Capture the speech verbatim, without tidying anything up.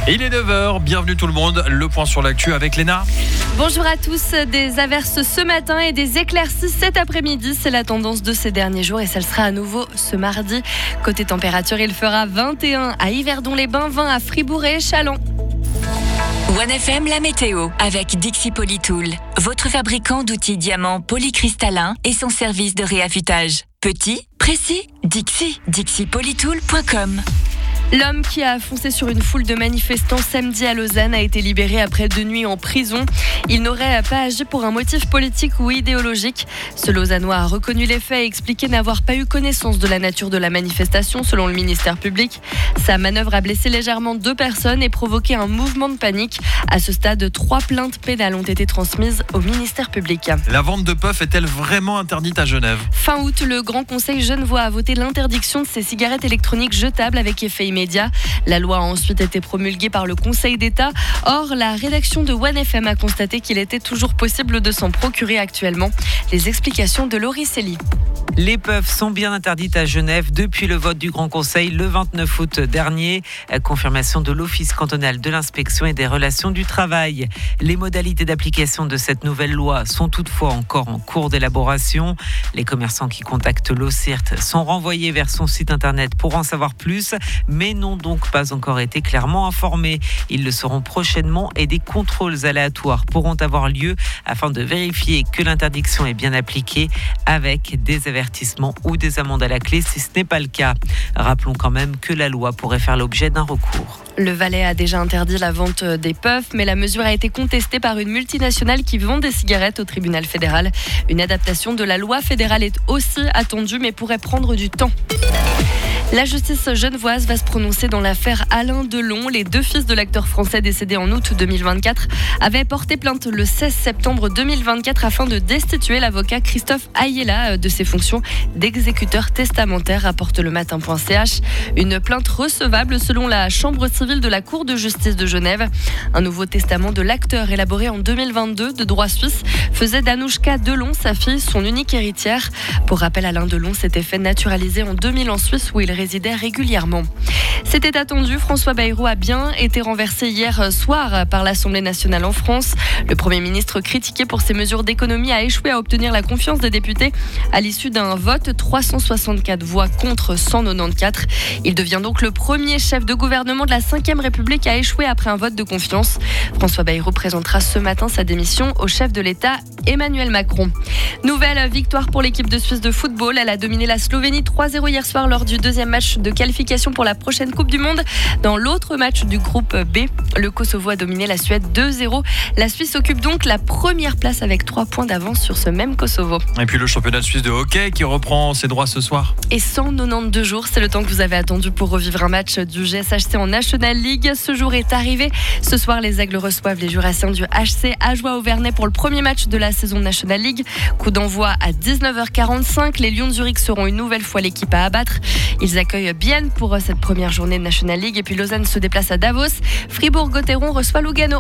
Il est neuf heures, bienvenue tout le monde, le point sur l'actu avec Léna. Bonjour à tous, des averses ce matin et des éclaircies cet après-midi, c'est la tendance de ces derniers jours et ça le sera à nouveau ce mardi. Côté température, il fera vingt et un à Yverdon-les-Bains, vingt à Fribourg et Châlons. One F M, la météo, avec Dixie Polytool, votre fabricant d'outils diamants polycristallins et son service de réaffûtage. Petit, précis, Dixie, dixie polytool point com. L'homme qui a foncé sur une foule de manifestants samedi à Lausanne a été libéré après deux nuits en prison. Il n'aurait pas agi pour un motif politique ou idéologique. Ce Lausannois a reconnu les faits et expliqué n'avoir pas eu connaissance de la nature de la manifestation selon le ministère public. Sa manœuvre a blessé légèrement deux personnes et provoqué un mouvement de panique. À ce stade, trois plaintes pénales ont été transmises au ministère public. La vente de puffs est-elle vraiment interdite à Genève ? Fin août, le Grand Conseil genevois a voté l'interdiction de ces cigarettes électroniques jetables avec effet immédiat. La loi a ensuite été promulguée par le Conseil d'État. Or, la rédaction de One F M a constaté qu'il était toujours possible de s'en procurer actuellement. Les explications de Laurie Célie. Les puffs sont bien interdites à Genève depuis le vote du Grand Conseil le vingt-neuf août dernier. Confirmation de l'Office cantonal de l'inspection et des relations du travail. Les modalités d'application de cette nouvelle loi sont toutefois encore en cours d'élaboration. Les commerçants qui contactent l'O C I R T sont renvoyés vers son site internet pour en savoir plus, mais n'ont donc pas encore été clairement informés. Ils le seront prochainement et des contrôles aléatoires pourront avoir lieu afin de vérifier que l'interdiction est bien appliquée avec des avertissements ou des amendes à la clé si ce n'est pas le cas. Rappelons quand même que la loi pourrait faire l'objet d'un recours. Le Valais a déjà interdit la vente des puffs, mais la mesure a été contestée par une multinationale qui vend des cigarettes au tribunal fédéral. Une adaptation de la loi fédérale est aussi attendue, mais pourrait prendre du temps. La justice genevoise va se prononcer dans l'affaire Alain Delon. Les deux fils de l'acteur français décédé en août deux mille vingt-quatre avaient porté plainte le seize septembre deux mille vingt-quatre afin de destituer l'avocat Christophe Ayela de ses fonctions d'exécuteur testamentaire, rapporte le matin point c h. Une plainte recevable selon la chambre civile de la Cour de justice de Genève. Un nouveau testament de l'acteur élaboré en deux mille vingt-deux de droit suisse faisait d'Anouchka Delon, sa fille, son unique héritière. Pour rappel, Alain Delon s'était fait naturaliser en deux mille en Suisse où il résidait régulièrement. C'était attendu, François Bayrou a bien été renversé hier soir par l'Assemblée nationale en France. Le Premier ministre, critiqué pour ses mesures d'économie, a échoué à obtenir la confiance des députés à l'issue d'un vote, trois cent soixante-quatre voix contre cent quatre-vingt-quatorze. Il devient donc le premier chef de gouvernement de la cinquième République à échouer après un vote de confiance. François Bayrou présentera ce matin sa démission au chef de l'État, Emmanuel Macron. Nouvelle victoire pour l'équipe de Suisse de football. Elle a dominé la Slovénie trois zéro hier soir lors du deuxième match de qualification pour la prochaine Coupe du Monde. Dans l'autre match du groupe B, le Kosovo a dominé la Suède deux zéro. La Suisse occupe donc la première place avec trois points d'avance sur ce même Kosovo. Et puis le championnat suisse de hockey qui reprend ses droits ce soir. Et cent quatre-vingt-douze jours, c'est le temps que vous avez attendu pour revivre un match du G S H C en National League. Ce jour est arrivé. Ce soir, les Aigles reçoivent les Jurassiens du H C Ajoie-Auvernais pour le premier match de la saison National League. Coup d'envoi à dix-neuf heures quarante-cinq. Les Lions de Zurich seront une nouvelle fois l'équipe à abattre. Ils accueillent Bienne pour cette première journée de National League. Et puis Lausanne se déplace à Davos. Fribourg-Gotteron reçoit Lugano.